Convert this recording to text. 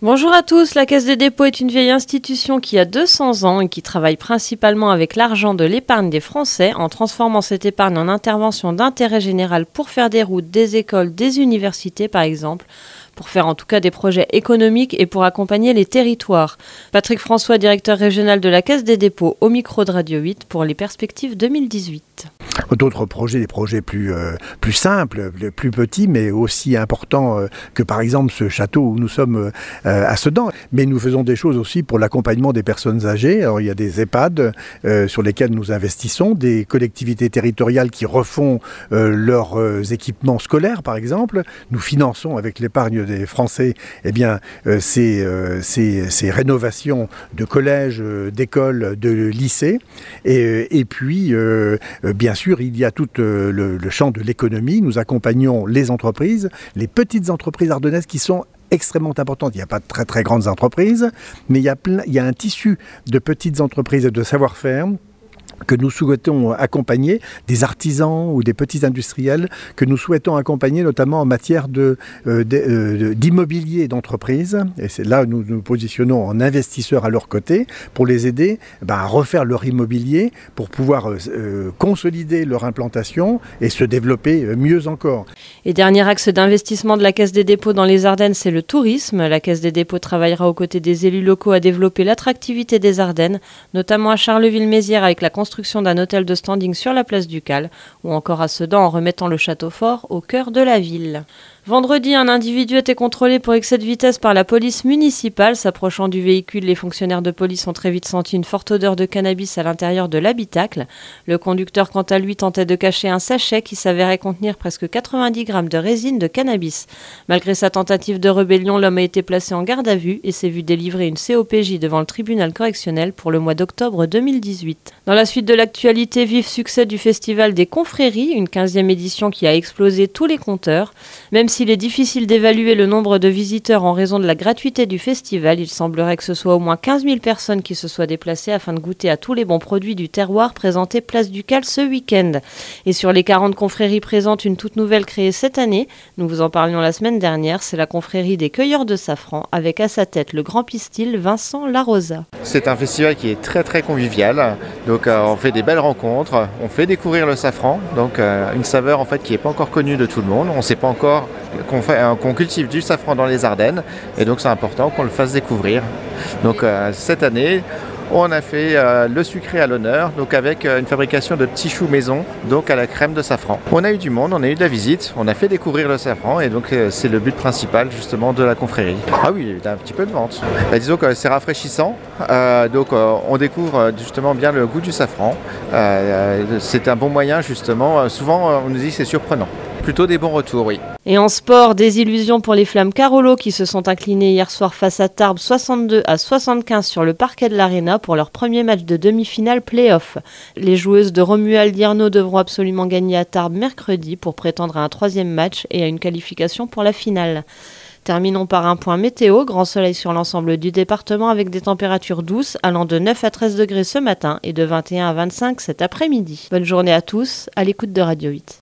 Bonjour à tous, la Caisse des dépôts est une vieille institution qui a 200 ans et qui travaille principalement avec l'argent de l'épargne des Français en transformant cette épargne en intervention d'intérêt général pour faire des routes, des écoles, des universités par exemple, pour faire en tout cas des projets économiques et pour accompagner les territoires. Patrick François, directeur régional de la Caisse des dépôts, au micro de Radio 8 pour les perspectives 2018. D'autres projets, des projets plus simples, plus petits, mais aussi importants que par exemple ce château où nous sommes à Sedan. Mais nous faisons des choses aussi pour l'accompagnement des personnes âgées. Alors il y a des EHPAD sur lesquels nous investissons, des collectivités territoriales qui refont leurs équipements scolaires par exemple. Nous finançons avec l'épargne des Français ces rénovations de collèges, d'écoles, de lycées. Et puis, bien sûr, il y a tout le champ de l'économie. Nous accompagnons les entreprises, les petites entreprises ardennaises qui sont extrêmement importantes. Il n'y a pas de très très grandes entreprises, mais il y a un tissu de petites entreprises et de savoir-faire que nous souhaitons accompagner, des artisans ou des petits industriels que nous souhaitons accompagner notamment en matière d'immobilier d'entreprise. Et c'est là où nous nous positionnons en investisseurs à leur côté pour les aider à refaire leur immobilier, pour pouvoir consolider leur implantation et se développer mieux encore. Et dernier axe d'investissement de la Caisse des dépôts dans les Ardennes, c'est le tourisme. La Caisse des dépôts travaillera aux côtés des élus locaux à développer l'attractivité des Ardennes, notamment à Charleville-Mézières avec la construction d'un hôtel de standing sur la place Ducal, ou encore à Sedan en remettant le château fort au cœur de la ville. Vendredi, un individu était contrôlé pour excès de vitesse par la police municipale. S'approchant du véhicule, les fonctionnaires de police ont très vite senti une forte odeur de cannabis à l'intérieur de l'habitacle. Le conducteur, quant à lui, tentait de cacher un sachet qui s'avérait contenir presque 90 grammes de résine de cannabis. Malgré sa tentative de rébellion, l'homme a été placé en garde à vue et s'est vu délivrer une COPJ devant le tribunal correctionnel pour le mois d'octobre 2018. Dans la suite de l'actualité, vif succès du Festival des Confréries, une 15e édition qui a explosé tous les compteurs. Même s'il est difficile d'évaluer le nombre de visiteurs en raison de la gratuité du festival, il semblerait que ce soit au moins 15 000 personnes qui se soient déplacées afin de goûter à tous les bons produits du terroir présentés place Ducal ce week-end. Et sur les 40 confréries présentes, une toute nouvelle créée cette année, nous vous en parlions la semaine dernière, c'est la confrérie des cueilleurs de safran, avec à sa tête le grand pistil Vincent Larosa. C'est un festival qui est très très convivial, donc on fait des belles rencontres, on fait découvrir le safran, donc une saveur en fait qui n'est pas encore connue de tout le monde, on ne sait pas encore qu'on cultive du safran dans les Ardennes et donc c'est important qu'on le fasse découvrir. Donc cette année on a fait le sucré à l'honneur, donc avec une fabrication de petits choux maison, donc à la crème de safran. On a eu du monde, on a eu de la visite, on a fait découvrir le safran et donc c'est le but principal justement de la confrérie. Ah oui, il y a un petit peu de vente. Disons que c'est rafraîchissant, donc on découvre justement bien le goût du safran. C'est un bon moyen justement, souvent on nous dit que c'est surprenant. Plutôt des bons retours, oui. Et en sport, désillusion pour les Flammes Carolo qui se sont inclinées hier soir face à Tarbes 62-75 sur le parquet de l'Arena pour leur premier match de demi-finale play-off. Les joueuses de Romuald Dierno devront absolument gagner à Tarbes mercredi pour prétendre à un troisième match et à une qualification pour la finale. Terminons par un point météo, grand soleil sur l'ensemble du département avec des températures douces allant de 9 à 13 degrés ce matin et de 21 à 25 cet après-midi. Bonne journée à tous, à l'écoute de Radio 8.